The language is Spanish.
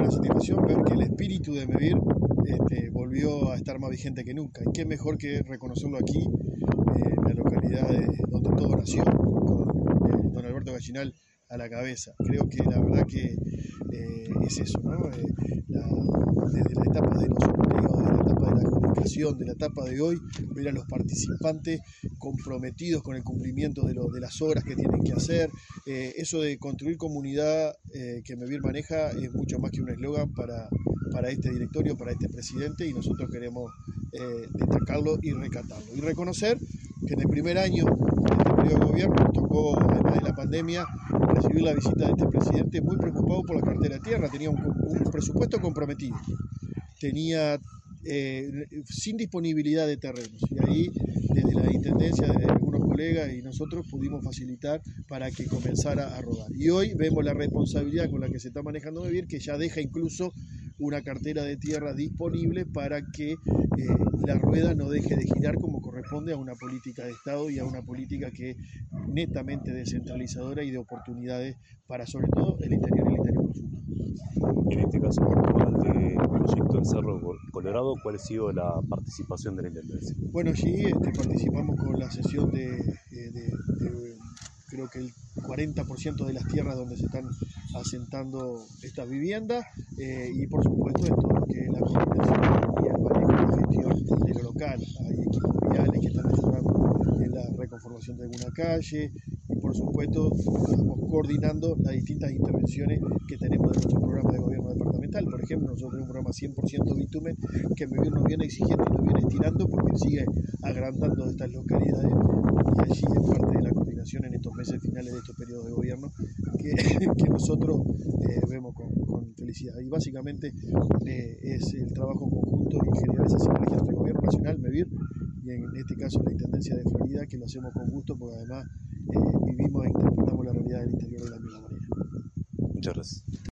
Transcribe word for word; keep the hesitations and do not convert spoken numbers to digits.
una satisfacción ver que el espíritu de Mevir este, volvió a estar más vigente que nunca. Y qué mejor que reconocerlo aquí, eh, en la localidad de, donde todo nació, con eh, don Alberto Gallinal a la cabeza. Creo que la verdad que eh, es eso, ¿no? Eh, la, desde la etapa de los sorteos, desde la etapa de la comunicación, de la etapa de hoy, ver a los participantes comprometidos con el cumplimiento de, lo, de las obras que tienen que hacer. Eh, eso de construir comunidad eh, que Mevir maneja es mucho más que un eslogan para, para este directorio, para este presidente, y nosotros queremos eh, destacarlo y recatarlo. Y reconocer que en el primer año de este periodo de gobierno nos tocó, además de la pandemia, recibir la visita de este presidente muy preocupado por la cartera de tierra. Tenía un, un presupuesto comprometido, tenía eh, sin disponibilidad de terrenos, y ahí desde la intendencia, desde algunos colegas y nosotros pudimos facilitar para que comenzara a rodar. Y hoy vemos la responsabilidad con la que se está manejando Mevir, que ya deja incluso una cartera de tierra disponible para que eh, la rueda no deje de girar como corresponde a una política de Estado y a una política que es netamente descentralizadora y de oportunidades para sobre todo el interior y el interior profundo. Y en este caso puntual del proyecto del Cerro Colorado, ¿cuál ha sido la participación de la Intendencia? Bueno, allí este, participamos con la cesión de, de, de, de creo que el cuarenta por ciento de las tierras donde se están asentando estas viviendas, eh, y por supuesto en todo lo que es la coordinación y el manejo y la gestión de lo local. Hay equipos viales que están ayudando en la reconformación de alguna calle y por supuesto estamos coordinando las distintas intervenciones que tenemos en nuestro programa de gobierno departamental. Por ejemplo, nosotros tenemos un programa cien por ciento bitumen que Mevir nos viene exigiendo y nos viene estirando porque sigue agrandando estas localidades, y allí es parte de la coordinación en estos meses finales de estos periodos de gobierno que, que nosotros eh, vemos con, con felicidad. Y básicamente eh, es el trabajo conjunto y generar esa sinergia entre el gobierno nacional, Mevir, y en este caso la Intendencia de Florida, que lo hacemos con gusto porque además eh, vivimos e interpretamos la realidad del interior de la misma manera. Muchas gracias.